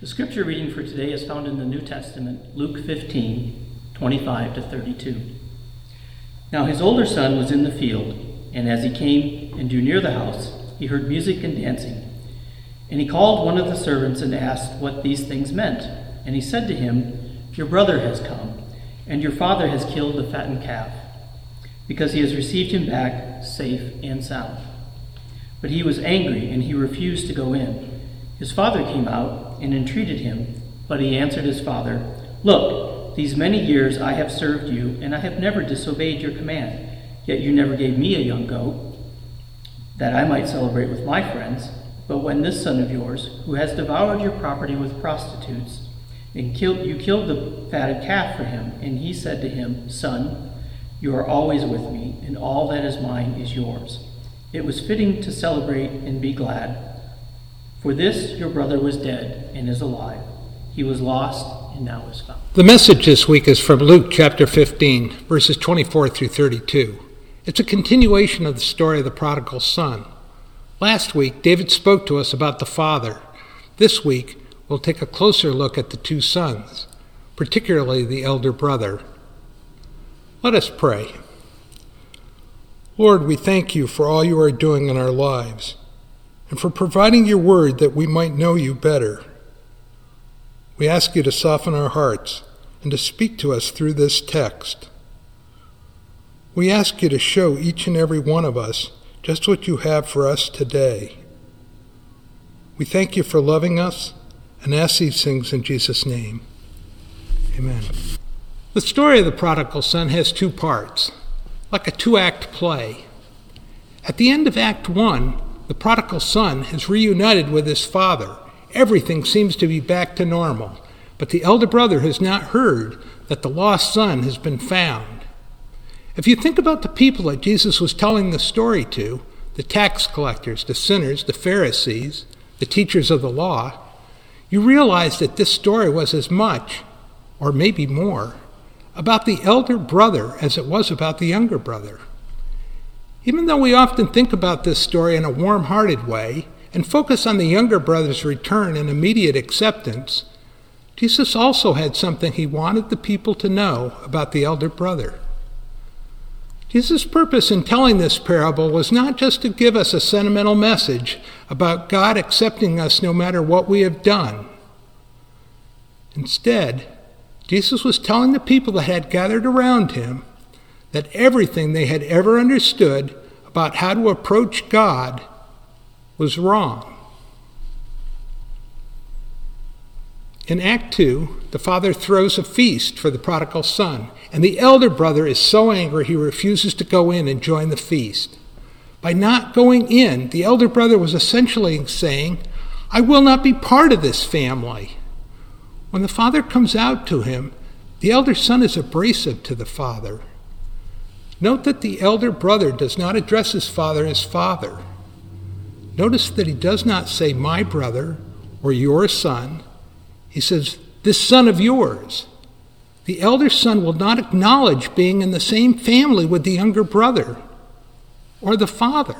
The scripture reading for today is found in the New Testament, Luke 15, 25 to 32. Now his older son was in the field, and as he came and drew near the house, he heard music and dancing. And he called one of the servants and asked what these things meant. And he said to him, "Your brother has come, and your father has killed the fattened calf, because he has received him back safe and sound." But he was angry, and he refused to go in. His father came out and entreated him, but he answered his father, "Look, these many years I have served you, and I have never disobeyed your command. Yet you never gave me a young goat, that I might celebrate with my friends. But when this son of yours, who has devoured your property with prostitutes, and you killed the fatted calf for him," and he said to him, "Son, you are always with me, and all that is mine is yours. It was fitting to celebrate and be glad. For this your brother was dead and is alive. He was lost and now is found." The message this week is from Luke chapter 15, verses 24 through 32. It's a continuation of the story of the prodigal son. Last week, David spoke to us about the father. This week, we'll take a closer look at the two sons, particularly the elder brother. Let us pray. Lord, we thank you for all you are doing in our lives, and for providing your word that we might know you better. We ask you to soften our hearts and to speak to us through this text. We ask you to show each and every one of us just what you have for us today. We thank you for loving us and ask these things in Jesus' name. Amen. The story of the prodigal son has two parts, like a two-act play. At the end of Act 1, the prodigal son is reunited with his father. Everything seems to be back to normal, but the elder brother has not heard that the lost son has been found. If you think about the people that Jesus was telling the story to, the tax collectors, the sinners, the Pharisees, the teachers of the law, you realize that this story was as much, or maybe more, about the elder brother as it was about the younger brother. Even though we often think about this story in a warm-hearted way and focus on the younger brother's return and immediate acceptance, Jesus also had something he wanted the people to know about the elder brother. Jesus' purpose in telling this parable was not just to give us a sentimental message about God accepting us no matter what we have done. Instead, Jesus was telling the people that had gathered around him that everything they had ever understood about how to approach God was wrong. In Act 2, the father throws a feast for the prodigal son, and the elder brother is so angry he refuses to go in and join the feast. By not going in, the elder brother was essentially saying, "I will not be part of this family." When the father comes out to him, the elder son is abrasive to the father. Note that the elder brother does not address his father as father. Notice that he does not say, "my brother," or "your son." He says, "this son of yours." The elder son will not acknowledge being in the same family with the younger brother or the father.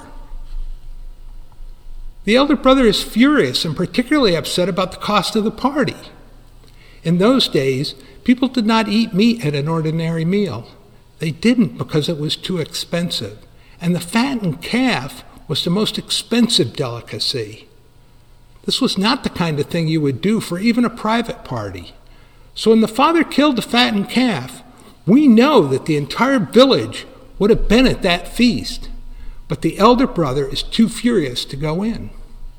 The elder brother is furious and particularly upset about the cost of the party. In those days, people did not eat meat at an ordinary meal. They didn't because it was too expensive, and the fattened calf was the most expensive delicacy. This was not the kind of thing you would do for even a private party. So when the father killed the fattened calf, we know that the entire village would have been at that feast, but the elder brother is too furious to go in.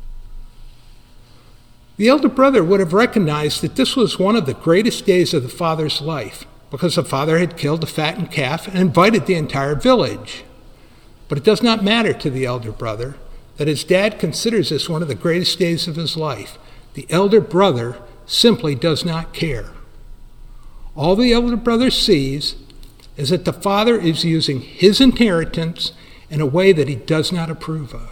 The elder brother would have recognized that this was one of the greatest days of the father's life, because the father had killed the fattened calf and invited the entire village. But it does not matter to the elder brother that his dad considers this one of the greatest days of his life. The elder brother simply does not care. All the elder brother sees is that the father is using his inheritance in a way that he does not approve of.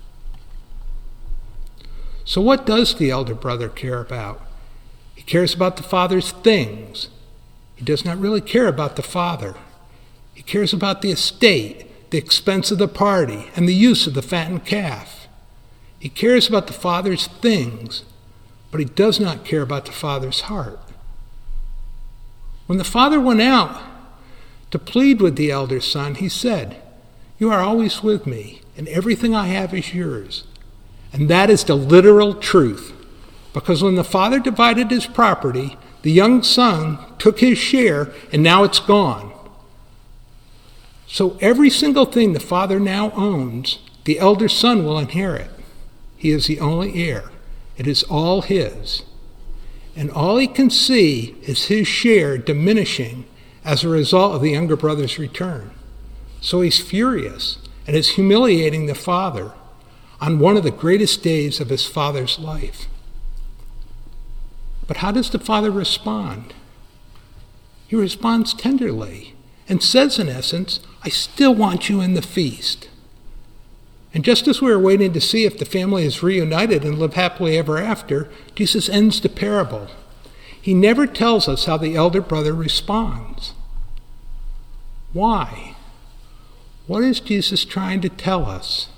So what does the elder brother care about? He cares about the father's things. He does not really care about the father. He cares about the estate, the expense of the party, and the use of the fattened calf. He cares about the father's things, but but he does not care about the Father's heart. When the Father went out to plead with the elder son, he said, "You are always with me, and everything I have is yours." And that is the literal truth, because when the Father divided his property, the young son took his share, and now it's gone. So every single thing the Father now owns, the elder son will inherit. He is the only heir. It is all his. And all he can see is his share diminishing as a result of the younger brother's return. So he's furious and is humiliating the Father on one of the greatest days of his father's life. But how does the Father respond? He responds tenderly and says, in essence, "I still want you in the feast." And just as we are waiting to see if the family is reunited and live happily ever after, Jesus ends the parable. He never tells us how the elder brother responds. Why? What is Jesus trying to tell us?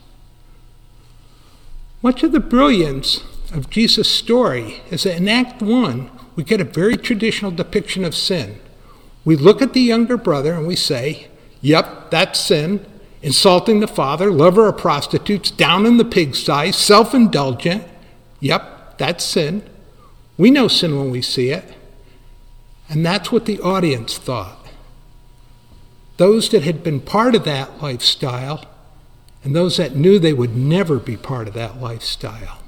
Much of the brilliance of Jesus' story is that in Act 1, we get a very traditional depiction of sin. We look at the younger brother and we say, "Yep, that's sin. Insulting the Father, lover of prostitutes, down in the pigsty, self-indulgent. Yep, that's sin." We know sin when we see it. And that's what the audience thought. Those that had been part of that lifestyle and those that knew they would never be part of that lifestyle.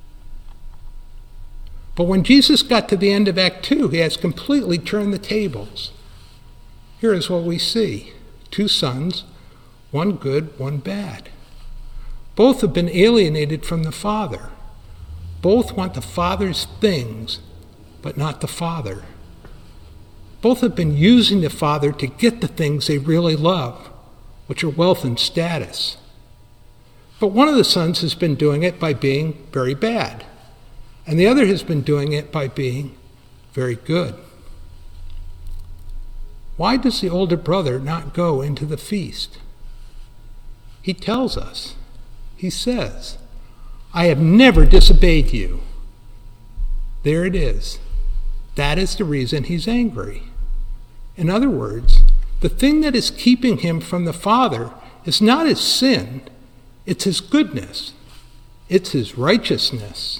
But when Jesus got to the end of Act 2, he has completely turned the tables. Here is what we see. 2 sons, one good, one bad. Both have been alienated from the Father. Both want the Father's things, but not the Father. Both have been using the Father to get the things they really love, which are wealth and status. But one of the sons has been doing it by being very bad, and the other has been doing it by being very good. Why does the older brother not go into the feast? He tells us. He says, "I have never disobeyed you." There it is. That is the reason he's angry. In other words, the thing that is keeping him from the Father is not his sin, it's his goodness. It's his righteousness.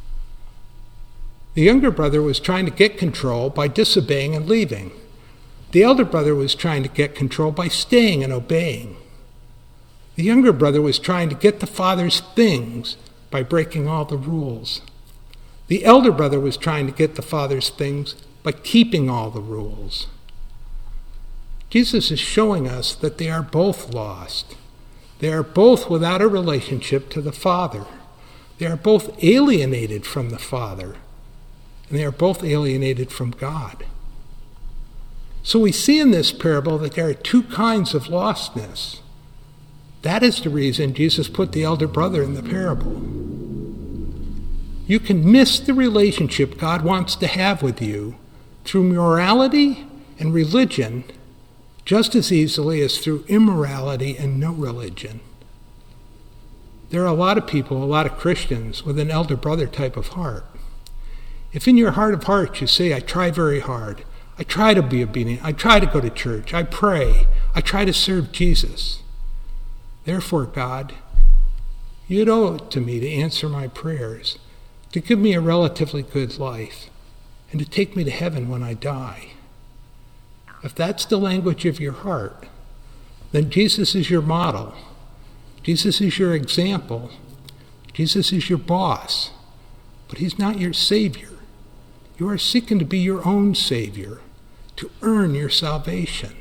The younger brother was trying to get control by disobeying and leaving. The elder brother was trying to get control by staying and obeying. The younger brother was trying to get the Father's things by breaking all the rules. The elder brother was trying to get the Father's things by keeping all the rules. Jesus is showing us that they are both lost. They are both without a relationship to the Father. They are both alienated from the Father, and they are both alienated from God. So we see in this parable that there are 2 kinds of lostness. That is the reason Jesus put the elder brother in the parable. You can miss the relationship God wants to have with you through morality and religion just as easily as through immorality and no religion. There are a lot of people, a lot of Christians, with an elder brother type of heart. If in your heart of hearts you say, "I try very hard, I try to be obedient, I try to go to church, I pray, I try to serve Jesus. Therefore, God, you'd owe it to me to answer my prayers, to give me a relatively good life, and to take me to heaven when I die." If that's the language of your heart, then Jesus is your model. Jesus is your example. Jesus is your boss. But he's not your Savior. You are seeking to be your own Savior, to earn your salvation.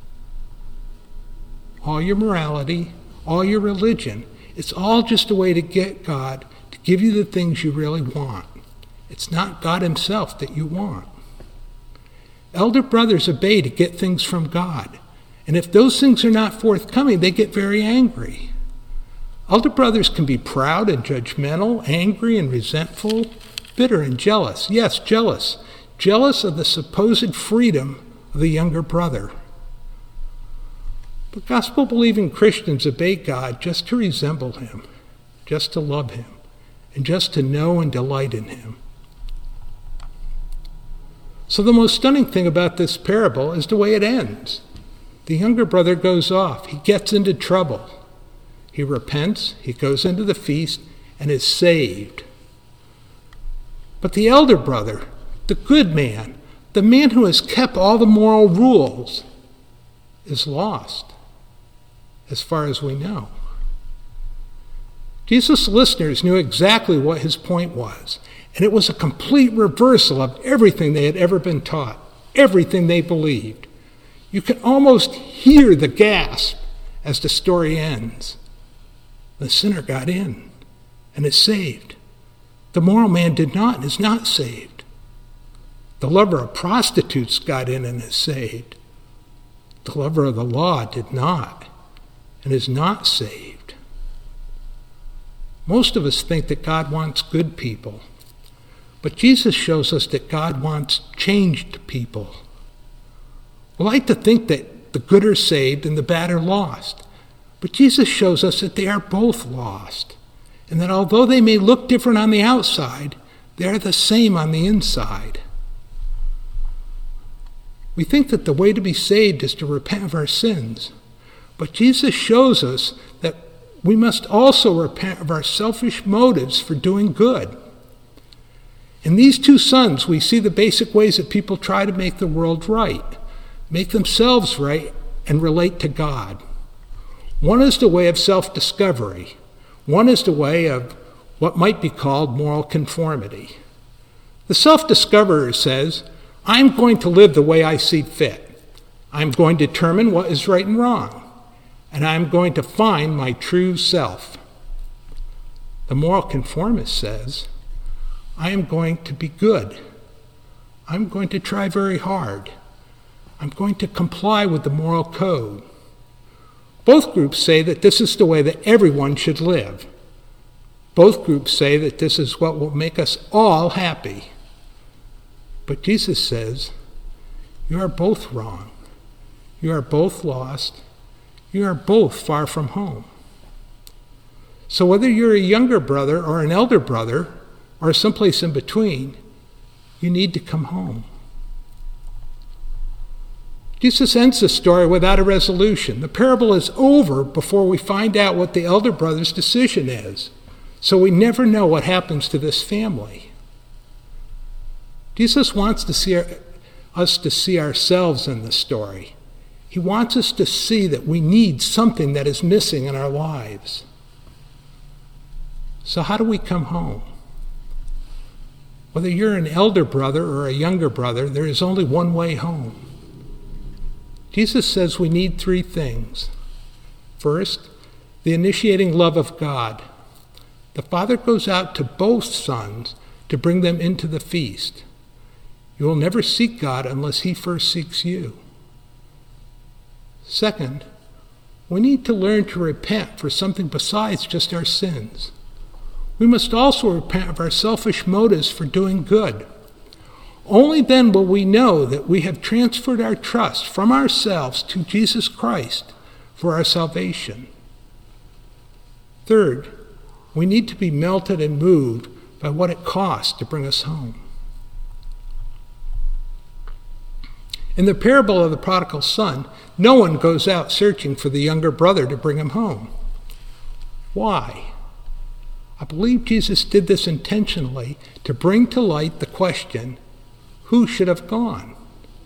All your morality, all your religion, it's all just a way to get God to give you the things you really want. It's not God himself that you want. Elder brothers obey to get things from God. And if those things are not forthcoming, they get very angry. Elder brothers can be proud and judgmental, angry and resentful, bitter and jealous. Yes, jealous. Jealous of the supposed freedom of the younger brother. But gospel-believing Christians obey God just to resemble him, just to love him, and just to know and delight in him. So the most stunning thing about this parable is the way it ends. The younger brother goes off. He gets into trouble. He repents, he goes into the feast, and is saved. But the elder brother, the good man, the man who has kept all the moral rules, is lost, as far as we know. Jesus' listeners knew exactly what his point was, and it was a complete reversal of everything they had ever been taught, everything they believed. You can almost hear the gasp as the story ends. The sinner got in and is saved. The moral man did not and is not saved. The lover of prostitutes got in and is saved. The lover of the law did not and is not saved. Most of us think that God wants good people, but Jesus shows us that God wants changed people. We like to think that the good are saved and the bad are lost. But Jesus shows us that they are both lost, and that although they may look different on the outside, they are the same on the inside. We think that the way to be saved is to repent of our sins, but Jesus shows us that we must also repent of our selfish motives for doing good. In these two sons, we see the basic ways that people try to make the world right, make themselves right, and relate to God. One is the way of self-discovery. One is the way of what might be called moral conformity. The self-discoverer says, I'm going to live the way I see fit. I'm going to determine what is right and wrong. And I'm going to find my true self. The moral conformist says, I am going to be good. I'm going to try very hard. I'm going to comply with the moral code. Both groups say that this is the way that everyone should live. Both groups say that this is what will make us all happy. But Jesus says, you are both wrong. You are both lost. You are both far from home. So whether you're a younger brother or an elder brother, or someplace in between, you need to come home. Jesus ends the story without a resolution. The parable is over before we find out what the elder brother's decision is. So we never know what happens to this family. Jesus wants us to see ourselves in the story. He wants us to see that we need something that is missing in our lives. So how do we come home? Whether you're an elder brother or a younger brother, there is only one way home. Jesus says we need three things. First, the initiating love of God. The Father goes out to both sons to bring them into the feast. You will never seek God unless he first seeks you. Second, we need to learn to repent for something besides just our sins. We must also repent of our selfish motives for doing good. Only then will we know that we have transferred our trust from ourselves to Jesus Christ for our salvation. Third, we need to be melted and moved by what it costs to bring us home. In the parable of the prodigal son, no one goes out searching for the younger brother to bring him home. Why? I believe Jesus did this intentionally to bring to light the question, who should have gone?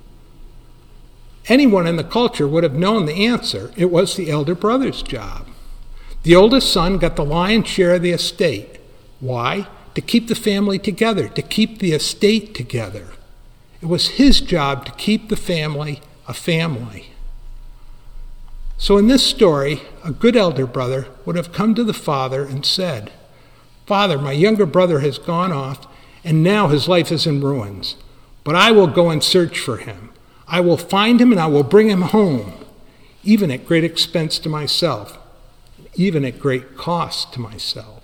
Anyone in the culture would have known the answer. It was the elder brother's job. The oldest son got the lion's share of the estate. Why? To keep the family together, to keep the estate together. It was his job to keep the family a family. So in this story, a good elder brother would have come to the father and said, Father, my younger brother has gone off, and now his life is in ruins. But I will go and search for him. I will find him and I will bring him home, even at great expense to myself, even at great cost to myself.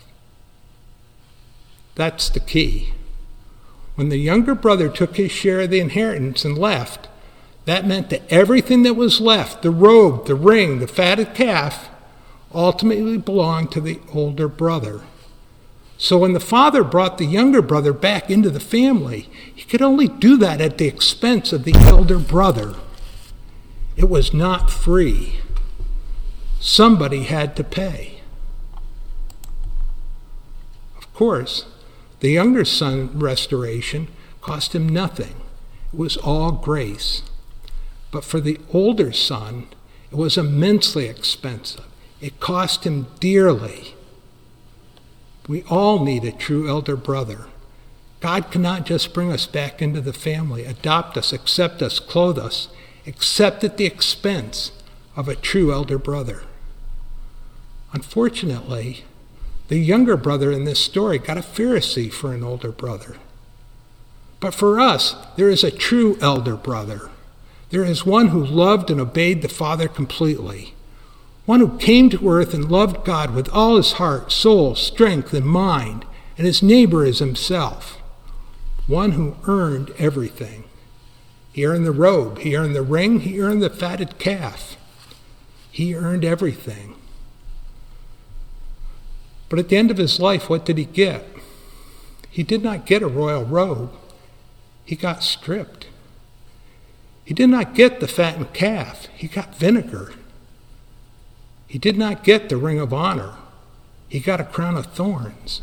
That's the key. When the younger brother took his share of the inheritance and left, that meant that everything that was left, the robe, the ring, the fatted calf, ultimately belonged to the older brother. So when the father brought the younger brother back into the family, he could only do that at the expense of the elder brother. It was not free. Somebody had to pay. Of course, the younger son restoration cost him nothing. It was all grace. But for the older son, it was immensely expensive. It cost him dearly. We all need a true elder brother. God cannot just bring us back into the family, adopt us, accept us, clothe us, except at the expense of a true elder brother. Unfortunately, the younger brother in this story got a Pharisee for an older brother. But for us, there is a true elder brother. There is one who loved and obeyed the Father completely. One who came to earth and loved God with all his heart, soul, strength, and mind, and his neighbor as himself. One who earned everything. He earned the robe, he earned the ring, he earned the fatted calf. He earned everything. But at the end of his life, what did he get? He did not get a royal robe. He got stripped. He did not get the fattened calf. He got vinegar. He did not get the ring of honor. He got a crown of thorns.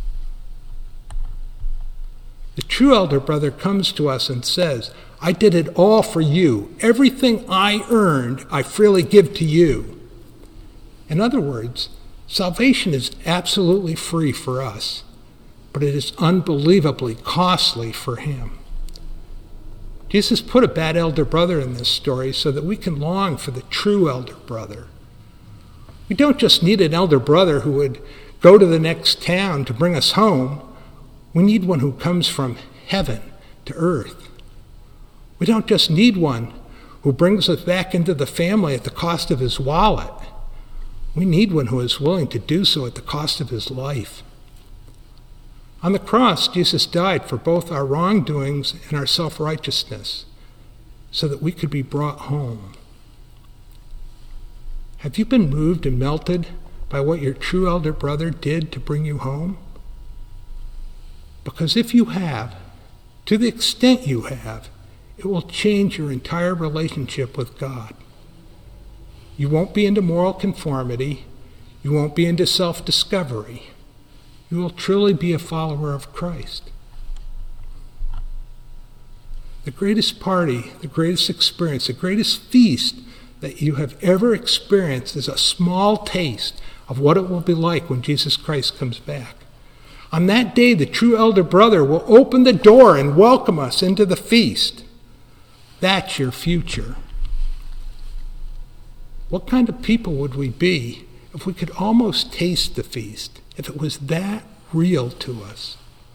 The true elder brother comes to us and says, I did it all for you. Everything I earned, I freely give to you. In other words, salvation is absolutely free for us, but it is unbelievably costly for him. Jesus put a bad elder brother in this story so that we can long for the true elder brother. We don't just need an elder brother who would go to the next town to bring us home. We need one who comes from heaven to earth. We don't just need one who brings us back into the family at the cost of his wallet. We need one who is willing to do so at the cost of his life. On the cross, Jesus died for both our wrongdoings and our self-righteousness so that we could be brought home. Have you been moved and melted by what your true elder brother did to bring you home? Because if you have, to the extent you have, it will change your entire relationship with God. You won't be into moral conformity. You won't be into self-discovery. You will truly be a follower of Christ. The greatest party, the greatest experience, the greatest feast that you have ever experienced is a small taste of what it will be like when Jesus Christ comes back. On that day, the true elder brother will open the door and welcome us into the feast. That's your future. What kind of people would we be if we could almost taste the feast, if it was that real to us?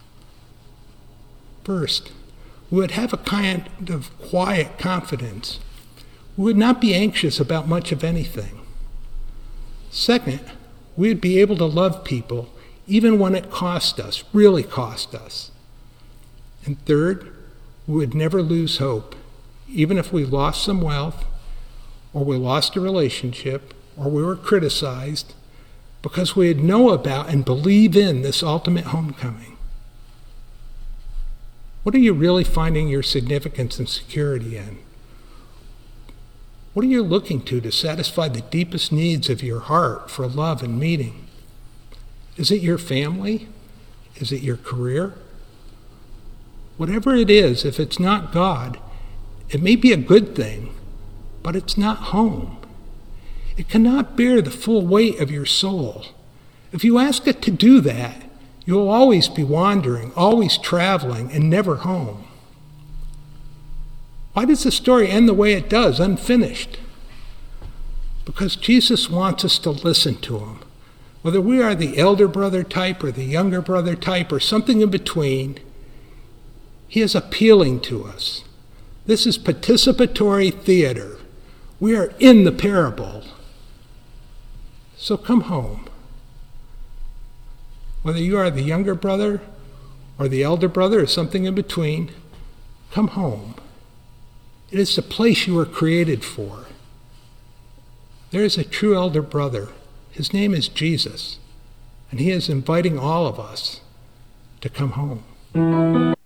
First, we would have a kind of quiet confidence. We would not be anxious about much of anything. Second, we would be able to love people even when it cost us, really cost us. And third, we would never lose hope, even if we lost some wealth, or we lost a relationship, or we were criticized, because we would know about and believe in this ultimate homecoming. What are you really finding your significance and security in? What are you looking to satisfy the deepest needs of your heart for love and meaning? Is it your family? Is it your career? Whatever it is, if it's not God, it may be a good thing, but it's not home. It cannot bear the full weight of your soul. If you ask it to do that, you will always be wandering, always traveling, and never home. Why does the story end the way it does, unfinished? Because Jesus wants us to listen to him. Whether we are the elder brother type or the younger brother type or something in between, he is appealing to us. This is participatory theater. We are in the parable. So come home. Whether you are the younger brother or the elder brother or something in between, come home. It is the place you were created for. There is a true elder brother. His name is Jesus, and he is inviting all of us to come home.